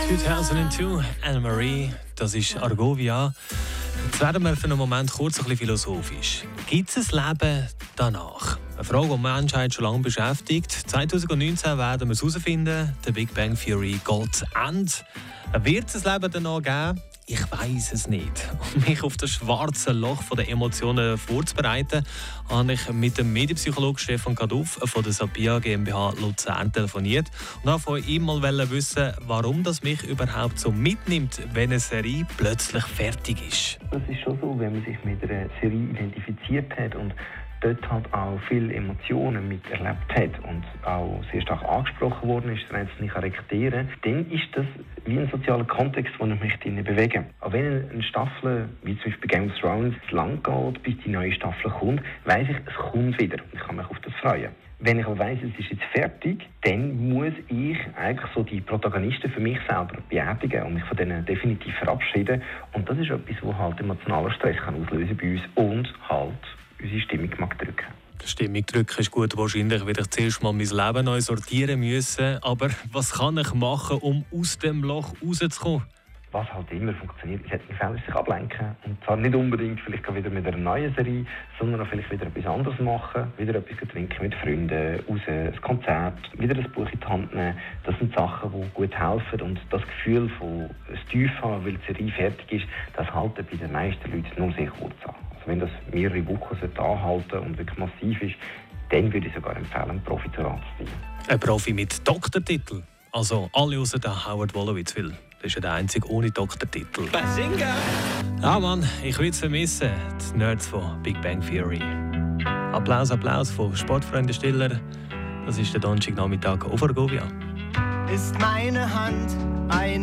2002, Anne-Marie, das ist Argovia. Jetzt werden wir für einen Moment kurz ein bisschen philosophisch. Gibt es ein Leben danach? Eine Frage, die die Menschheit schon lange beschäftigt. 2019 werden wir es herausfinden. Der Big Bang Theory God's End. Wird es ein Leben danach geben? Ich weiss es nicht. Um mich auf das schwarze Loch der Emotionen vorzubereiten, habe ich mit dem Medienpsychologen Stefan Kaduff von der Sapia GmbH Luzern telefoniert und wollte von ihm mal wissen, warum das mich überhaupt so mitnimmt, wenn eine Serie plötzlich fertig ist. Das ist schon so, wenn man sich mit einer Serie identifiziert hat und dort halt auch viele Emotionen miterlebt hat und auch sehr stark angesprochen worden ist, der einzelne Charaktere, dann ist das wie ein sozialer Kontext, wo ich mich drin bewege. Aber wenn eine Staffel, wie zum Beispiel Game of Thrones, lang geht, bis die neue Staffel kommt, weiss ich, es kommt wieder und ich kann mich auf das freuen. Wenn ich aber weiss, es ist jetzt fertig, dann muss ich eigentlich so die Protagonisten für mich selber beerdigen und mich von denen definitiv verabschieden. Und das ist etwas, was halt emotionaler Stress kann auslösen bei uns und halt unsere Stimmung mag drücken. Die Stimmung drücken ist gut. Wahrscheinlich werde ich zuerst mal mein Leben neu sortieren müssen. Aber was kann ich machen, um aus dem Loch rauszukommen? Was halt immer funktioniert, ist, sich ablenken. Und zwar nicht unbedingt vielleicht wieder mit einer neuen Serie, sondern auch vielleicht wieder etwas anderes machen. Wieder etwas trinken mit Freunden, raus, ein Konzert, wieder ein Buch in die Hand nehmen. Das sind Sachen, die gut helfen. Und das Gefühl von Tief haben, weil die Serie fertig ist, das halten bei den meisten Leuten nur sehr kurz an. Also wenn das mehrere Wochen anhalten und wirklich massiv ist, dann würde ich sogar empfehlen, einen Profi zu Rat zu ziehen. Ein Profi mit Doktortitel? Also alle außer der Howard Wolowitz will. Das ist ja der einzige ohne Doktortitel. Bazinga! Ah Mann, ich will es vermissen. Die Nerds von Big Bang Theory. Applaus von Sportfreunde Stiller. Das ist der Donnerstagnachmittag auf Argovia. Ist meine Hand eine